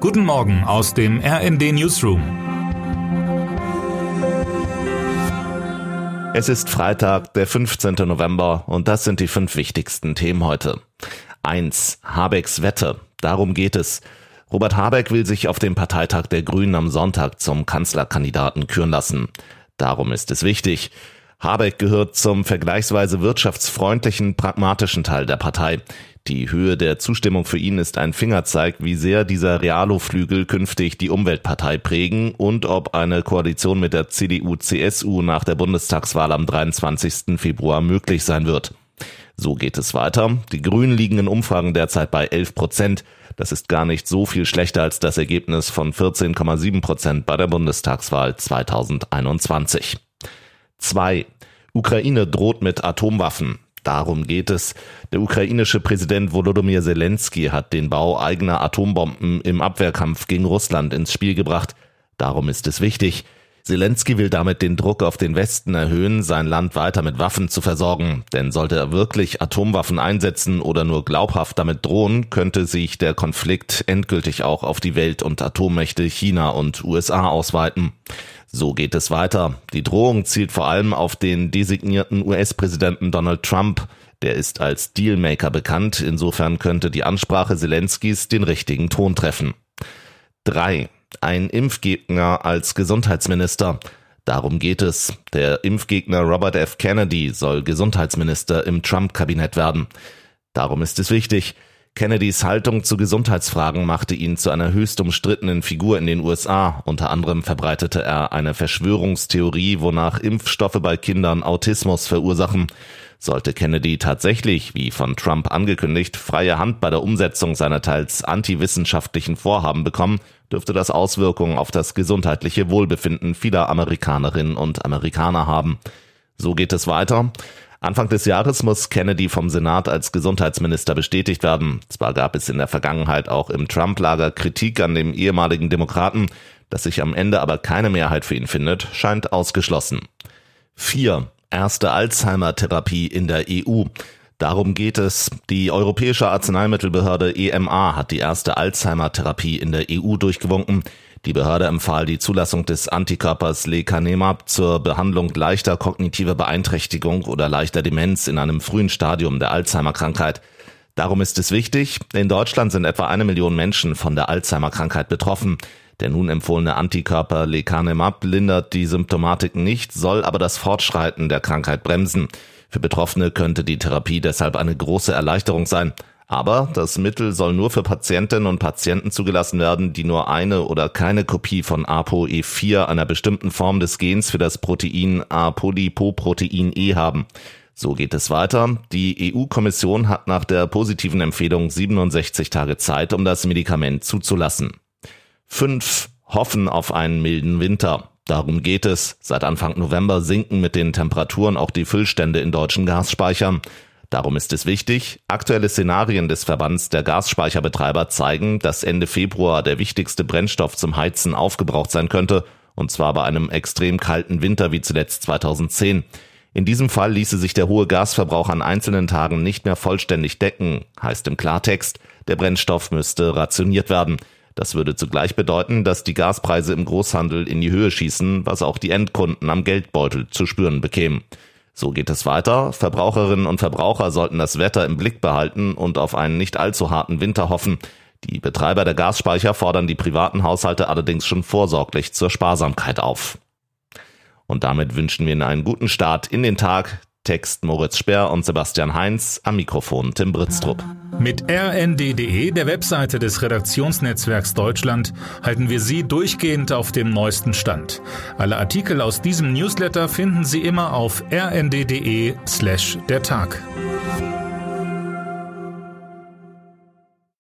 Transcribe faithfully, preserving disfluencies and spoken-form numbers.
Guten Morgen aus dem R N D Newsroom. Es ist Freitag, der fünfzehnten November, und das sind die fünf wichtigsten Themen heute. eins. Habecks Wette. Darum geht es. Robert Habeck will sich auf dem Parteitag der Grünen am Sonntag zum Kanzlerkandidaten küren lassen. Darum ist es wichtig. Habeck gehört zum vergleichsweise wirtschaftsfreundlichen, pragmatischen Teil der Partei. Die Höhe der Zustimmung für ihn ist ein Fingerzeig, wie sehr dieser Realo-Flügel künftig die Umweltpartei prägen und ob eine Koalition mit der C D U C S U nach der Bundestagswahl am dreiundzwanzigsten Februar möglich sein wird. So geht es weiter. Die Grünen liegen in Umfragen derzeit bei elf Prozent. Das ist gar nicht so viel schlechter als das Ergebnis von vierzehn Komma sieben Prozent bei der Bundestagswahl zweitausendeinundzwanzig. zwei. Ukraine droht mit Atomwaffen. Darum geht es. Der ukrainische Präsident Volodymyr Zelensky hat den Bau eigener Atombomben im Abwehrkampf gegen Russland ins Spiel gebracht. Darum ist es wichtig. Zelensky will damit den Druck auf den Westen erhöhen, sein Land weiter mit Waffen zu versorgen. Denn sollte er wirklich Atomwaffen einsetzen oder nur glaubhaft damit drohen, könnte sich der Konflikt endgültig auch auf die Welt- und Atommächte China und U S A ausweiten. So geht es weiter. Die Drohung zielt vor allem auf den designierten U S-Präsidenten Donald Trump. Der ist als Dealmaker bekannt. Insofern könnte die Ansprache Zelenskys den richtigen Ton treffen. drei. Ein Impfgegner als Gesundheitsminister. Darum geht es. Der Impfgegner Robert F. Kennedy soll Gesundheitsminister im Trump-Kabinett werden. Darum ist es wichtig. Kennedys Haltung zu Gesundheitsfragen machte ihn zu einer höchst umstrittenen Figur in den U S A. Unter anderem verbreitete er eine Verschwörungstheorie, wonach Impfstoffe bei Kindern Autismus verursachen. Sollte Kennedy tatsächlich, wie von Trump angekündigt, freie Hand bei der Umsetzung seiner teils antiwissenschaftlichen Vorhaben bekommen, dürfte das Auswirkungen auf das gesundheitliche Wohlbefinden vieler Amerikanerinnen und Amerikaner haben. So geht es weiter. Anfang des Jahres muss Kennedy vom Senat als Gesundheitsminister bestätigt werden. Zwar gab es in der Vergangenheit auch im Trump-Lager Kritik an dem ehemaligen Demokraten, dass sich am Ende aber keine Mehrheit für ihn findet, scheint ausgeschlossen. vier. Erste Alzheimer-Therapie in der E U. Darum geht es. Die Europäische Arzneimittelbehörde E M A hat die erste Alzheimer-Therapie in der E U durchgewunken. Die Behörde empfahl die Zulassung des Antikörpers Lecanemab zur Behandlung leichter kognitiver Beeinträchtigung oder leichter Demenz in einem frühen Stadium der Alzheimer-Krankheit. Darum ist es wichtig, in Deutschland sind etwa eine Million Menschen von der Alzheimer-Krankheit betroffen. Der nun empfohlene Antikörper Lecanemab lindert die Symptomatik nicht, soll aber das Fortschreiten der Krankheit bremsen. Für Betroffene könnte die Therapie deshalb eine große Erleichterung sein. Aber das Mittel soll nur für Patientinnen und Patienten zugelassen werden, die nur eine oder keine Kopie von A P O E vier, einer bestimmten Form des Gens für das Protein Apolipoprotein E haben. So geht es weiter. Die E U-Kommission hat nach der positiven Empfehlung siebenundsechzig Tage Zeit, um das Medikament zuzulassen. fünf. Hoffen auf einen milden Winter. Darum geht es. Seit Anfang November sinken mit den Temperaturen auch die Füllstände in deutschen Gasspeichern. Darum ist es wichtig, aktuelle Szenarien des Verbands der Gasspeicherbetreiber zeigen, dass Ende Februar der wichtigste Brennstoff zum Heizen aufgebraucht sein könnte, und zwar bei einem extrem kalten Winter wie zuletzt zweitausendzehn. In diesem Fall ließe sich der hohe Gasverbrauch an einzelnen Tagen nicht mehr vollständig decken, heißt im Klartext, der Brennstoff müsste rationiert werden. Das würde zugleich bedeuten, dass die Gaspreise im Großhandel in die Höhe schießen, was auch die Endkunden am Geldbeutel zu spüren bekämen. So geht es weiter. Verbraucherinnen und Verbraucher sollten das Wetter im Blick behalten und auf einen nicht allzu harten Winter hoffen. Die Betreiber der Gasspeicher fordern die privaten Haushalte allerdings schon vorsorglich zur Sparsamkeit auf. Und damit wünschen wir Ihnen einen guten Start in den Tag. Text Moritz Sperr und Sebastian Heinz, am Mikrofon Tim Britztrup. Mit R N D punkt D E, der Webseite des Redaktionsnetzwerks Deutschland, halten wir Sie durchgehend auf dem neuesten Stand. Alle Artikel aus diesem Newsletter finden Sie immer auf r n d punkt d e slash der Tag.